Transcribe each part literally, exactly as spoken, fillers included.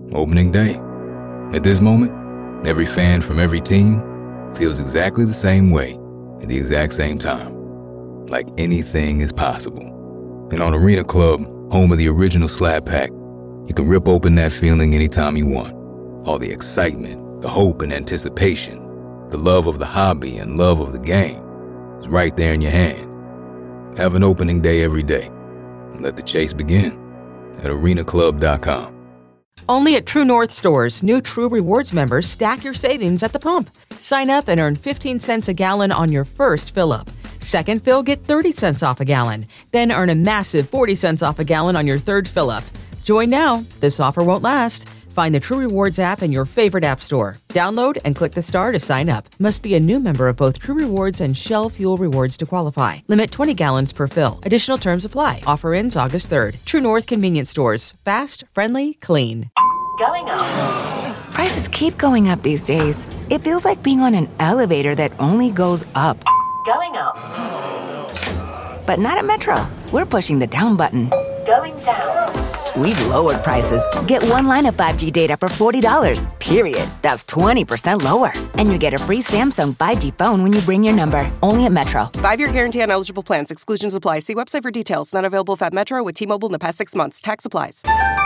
Opening day. At this moment, every fan from every team feels exactly the same way at the exact same time. Like anything is possible. And on Arena Club, home of the original Slap Pack, you can rip open that feeling anytime you want. All the excitement, the hope and anticipation, the love of the hobby and love of the game is right there in your hand. Have an opening day every day. And let the chase begin at arena club dot com. Only at True North stores, new True Rewards members stack your savings at the pump. Sign up and earn fifteen cents a gallon on your first fill-up. Second fill, get thirty cents off a gallon. Then earn a massive forty cents off a gallon on your third fill-up. Join now. This offer won't last. Find the True Rewards app in your favorite app store. Download and click the star to sign up. Must be a new member of both True Rewards and Shell Fuel Rewards to qualify. Limit twenty gallons per fill. Additional terms apply. Offer ends August third. True North Convenience Stores. Fast, friendly, clean. Going up. Prices keep going up these days. It feels like being on an elevator that only goes up. Going up. But not at Metro. We're pushing the down button. Going down. We've lowered prices. Get one line of five G data for forty dollars, period. That's twenty percent lower. And you get a free Samsung five G phone when you bring your number. Only at Metro. Five-year guarantee on eligible plans. Exclusions apply. See website for details. Not available at Metro with T-Mobile in the past six months. Tax applies.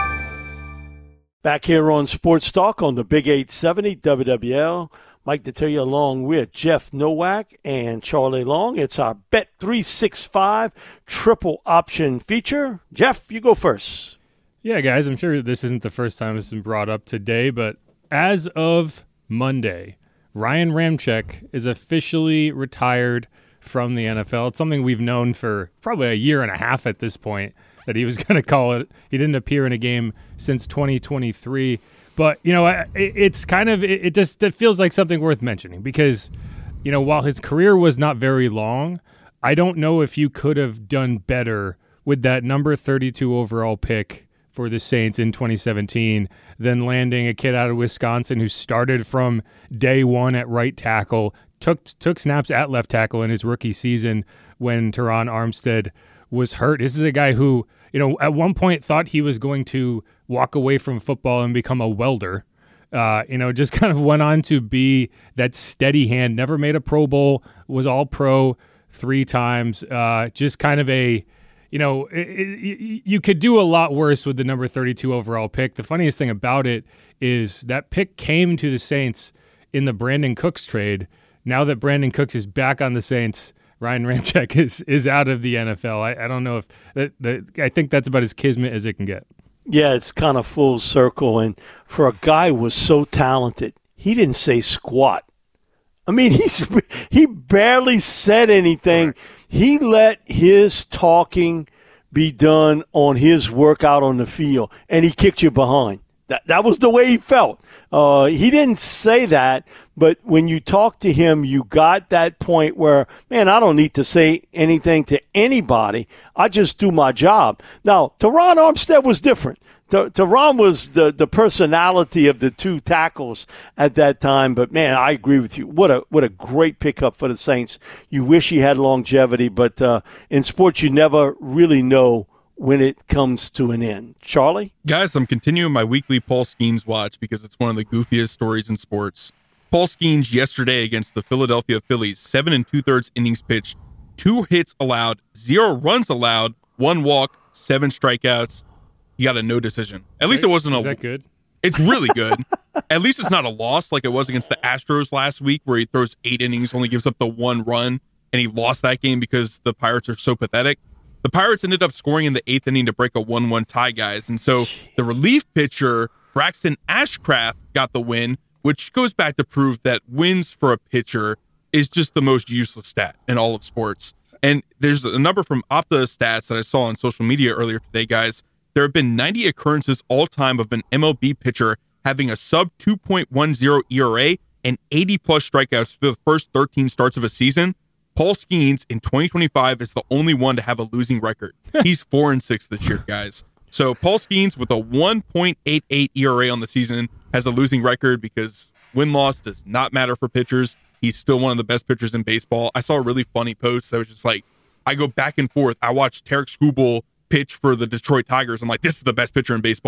Back here on Sports Talk on the Big eight seventy W W L. Mike Detillier along with Jeff Nowak and Charlie Long. It's our Bet three sixty-five triple option feature. Jeff, you go first. Yeah, guys, I'm sure this isn't the first time it's been brought up today, but as of Monday, Ryan Ramczyk is officially retired from the N F L. It's something we've known for probably a year and a half at this point, that he was going to call it. He didn't appear in a game since twenty twenty-three. But, you know, it's kind of, it just it feels like something worth mentioning because, you know, while his career was not very long, I don't know if you could have done better with that number thirty-two overall pick for the Saints in twenty seventeen than landing a kid out of Wisconsin who started from day one at right tackle, took took snaps at left tackle in his rookie season when Teron Armstead was hurt. This is a guy who, you know, at one point thought he was going to walk away from football and become a welder. Uh, you know, just kind of went on to be that steady hand, never made a Pro Bowl, was all pro three times. Uh, just kind of a, you know, it, it, you could do a lot worse with the number thirty-two overall pick. The funniest thing about it is that pick came to the Saints in the Brandon Cooks trade. Now that Brandon Cooks is back on the Saints, Ryan Ramczyk is is out of the N F L. I, I don't know if that, that. I think that's about as kismet as it can get. Yeah, it's kind of full circle. And for a guy who was so talented, he didn't say squat. I mean, he's he barely said anything. Right. He let his talking be done on his workout on the field, and he kicked you behind. That that was the way he felt. Uh, he didn't say that, but when you talk to him, you got that point where, man, I don't need to say anything to anybody. I just do my job. Now, Teron Armstead was different. Teron was the, the personality of the two tackles at that time. But, man, I agree with you. What a what a great pickup for the Saints. You wish he had longevity, but uh, in sports you never really know when it comes to an end. Charlie? Guys, I'm continuing my weekly Paul Skeens watch because it's one of the goofiest stories in sports. Paul Skeens yesterday against the Philadelphia Phillies, seven and two-thirds innings pitched, two hits allowed, zero runs allowed, one walk, seven strikeouts. He got a no decision. At least it wasn't a... Is that good? It's really good. At least it's not a loss like it was against the Astros last week where he throws eight innings, only gives up the one run, and he lost that game because the Pirates are so pathetic. The Pirates ended up scoring in the eighth inning to break a one one tie, guys. And so the relief pitcher, Braxton Ashcraft, got the win, which goes back to prove that wins for a pitcher is just the most useless stat in all of sports. And there's a number from Opta Stats that I saw on social media earlier today, guys. There have been ninety occurrences all time of an M L B pitcher having a sub two point one oh E R A and eighty plus strikeouts through the first thirteen starts of a season. Paul Skeens in twenty twenty-five is the only one to have a losing record. He's four and six this year, guys. So Paul Skeens with a one point eight eight E R A on the season has a losing record because win-loss does not matter for pitchers. He's still one of the best pitchers in baseball. I saw a really funny post that was just like, I go back and forth. I watched Tarek Skubal pitch for the Detroit Tigers. I'm like, this is the best pitcher in baseball.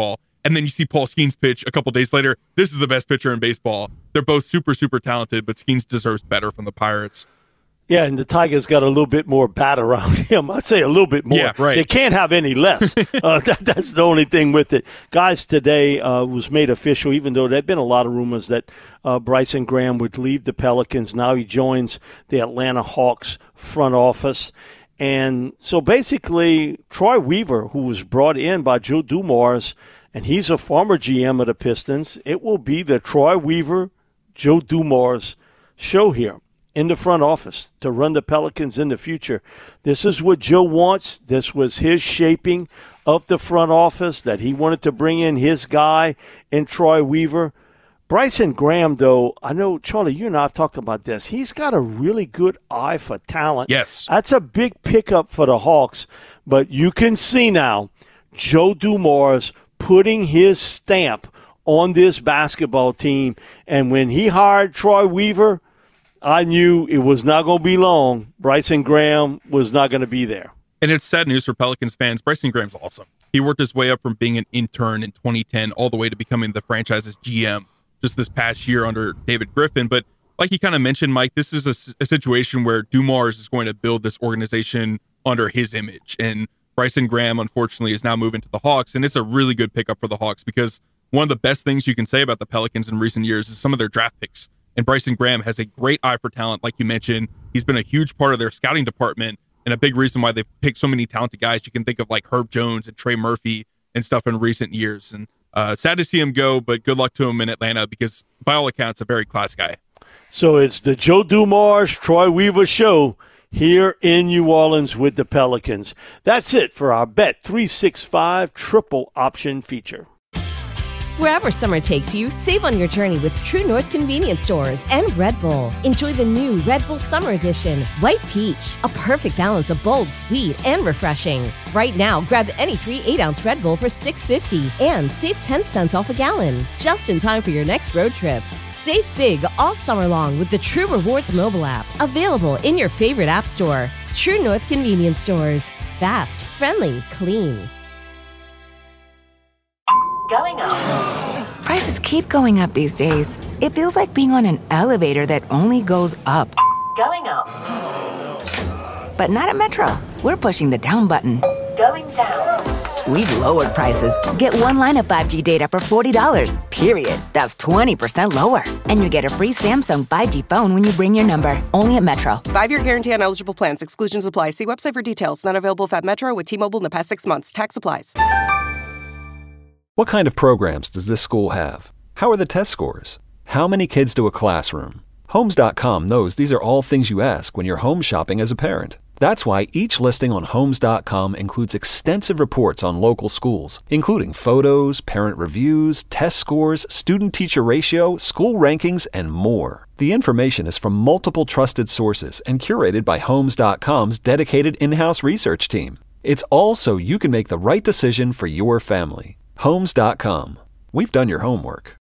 And then you see Paul Skeens pitch a couple days later. This is the best pitcher in baseball. They're both super, super talented, but Skeens deserves better from the Pirates. Yeah, and the Tigers got a little bit more bat around him. I say a little bit more. Yeah, right. They can't have any less. uh, that, that's the only thing with it. Guys, today uh, was made official, even though there had been a lot of rumors that uh, Bryson Graham would leave the Pelicans. Now he joins the Atlanta Hawks front office. And so basically, Troy Weaver, who was brought in by Joe Dumars, and he's a former G M of the Pistons, it will be the Troy Weaver, Joe Dumars show here in the front office to run the Pelicans in the future. This is what Joe wants. This was his shaping of the front office, that he wanted to bring in his guy in Troy Weaver. Bryson Graham, though, I know, Charlie, you and I have talked about this. He's got a really good eye for talent. Yes. That's a big pickup for the Hawks. But you can see now Joe Dumars putting his stamp on this basketball team. And when he hired Troy Weaver, I knew it was not going to be long. Bryson Graham was not going to be there. And it's sad news for Pelicans fans. Bryson Graham's awesome. He worked his way up from being an intern in twenty ten all the way to becoming the franchise's G M just this past year under David Griffin. But like you kind of mentioned, Mike, this is a, a situation where Dumars is going to build this organization under his image. And Bryson Graham, unfortunately, is now moving to the Hawks. And it's a really good pickup for the Hawks because one of the best things you can say about the Pelicans in recent years is some of their draft picks. And Bryson Graham has a great eye for talent, like you mentioned. He's been a huge part of their scouting department and a big reason why they've picked so many talented guys. You can think of like Herb Jones and Trey Murphy and stuff in recent years. And uh, sad to see him go, but good luck to him in Atlanta because, by all accounts, a very class guy. So it's the Joe Dumars, Troy Weaver show here in New Orleans with the Pelicans. That's it for our Bet three sixty-five triple option feature. Wherever summer takes you, save on your journey with True North Convenience Stores and Red Bull. Enjoy the new Red Bull Summer Edition, White Peach, a perfect balance of bold, sweet, and refreshing. Right now, grab any three eight-ounce Red Bull for six dollars and fifty cents and save ten cents off a gallon, just in time for your next road trip. Save big all summer long with the True Rewards mobile app, available in your favorite app store. True North Convenience Stores. Fast, friendly, clean. Going up. Prices keep going up these days. It feels like being on an elevator that only goes up. Going up. But not at Metro. We're pushing the down button. Going down. We've lowered prices. Get one line of five G data for forty dollars, period. That's twenty percent lower. And you get a free Samsung five G phone when you bring your number. Only at Metro. Five-year guarantee on eligible plans. Exclusions apply. See website for details. Not available if at Metro with T-Mobile in the past six months. Tax applies. What kind of programs does this school have? How are the test scores? How many kids do a classroom? Homes dot com knows these are all things you ask when you're home shopping as a parent. That's why each listing on Homes dot com includes extensive reports on local schools, including photos, parent reviews, test scores, student-teacher ratio, school rankings, and more. The information is from multiple trusted sources and curated by Homes dot com's dedicated in-house research team. It's all so you can make the right decision for your family. Homes dot com. We've done your homework.